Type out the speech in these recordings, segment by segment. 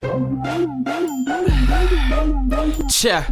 Cha.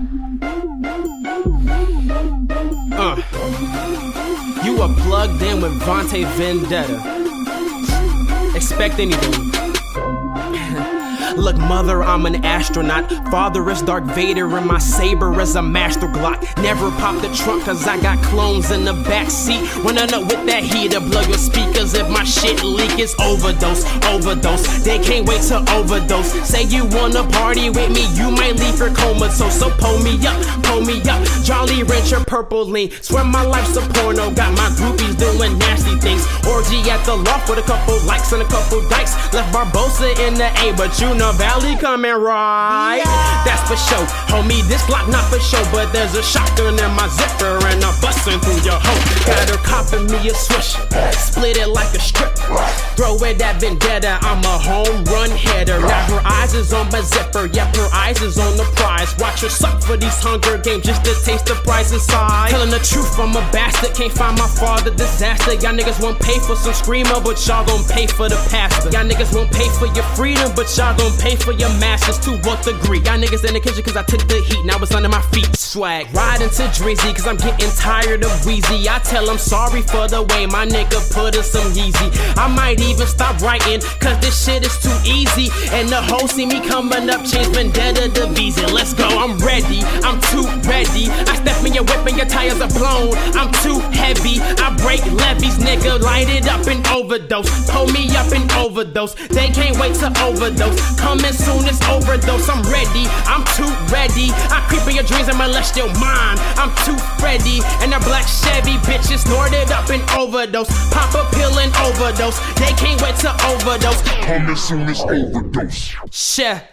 You are plugged in with Vontae Vendetta. Expect anything. Look, mother, I'm an astronaut. Father is Darth Vader and my saber is a master Glock. Never pop the trunk cause I got clones in the backseat. Running up with that heater, blow your speakers if my shit leak. It's overdose. They can't wait to overdose. Say you wanna party with me, you might leave your comatose. So pull me up. Jolly Rancher, purple lean. Swear my life's a porno. Got my groupies doing nasty things. Orgy at the loft with a couple likes and a couple dikes. Left Barbosa in the A, but you know Valley coming right. Yeah. That's for sure. Homie, this Glock not for show, but there's a shotgun in my zipper and I'm busting through your hoe. Got her copping me a swisher, split it like a strip. Throw it at Vendetta, I'm a home run header. Now her eyes is on my zipper, yep, her eyes is on the prize. Watch her suck for these Hunger Games just to taste the price inside. Telling the truth, I'm a bastard, can't find my father, disaster. Y'all niggas won't pay for some screamer, but y'all gon' pay for the pastor. Y'all niggas won't pay for your freedom, but y'all gon' pay for your masters to what degree? Y'all niggas in the kitchen cause I took the heat, now it's under my feet. Swag, riding to Drizzy cause I'm getting tired of Weezy. I tell him sorry for the way my nigga put us some Yeezy. I might even stop writing cause this shit is too easy. And the hoes see me coming up, change Vendetta to Visa. Let's go, I'm ready, I'm too ready. I step in your whip and your tires are blown. I'm too heavy, I break levees, nigga, light it up and overdose. Pull me up and overdose, they can't wait to overdose. Coming soon as overdose, I'm ready, I'm too ready. I creep in your dreams and molest your mind. I'm too ready, and a black Chevy bitches snorted up and overdose. Pop a pill and overdose, they can't wait to overdose. Coming soon as overdose. Shit.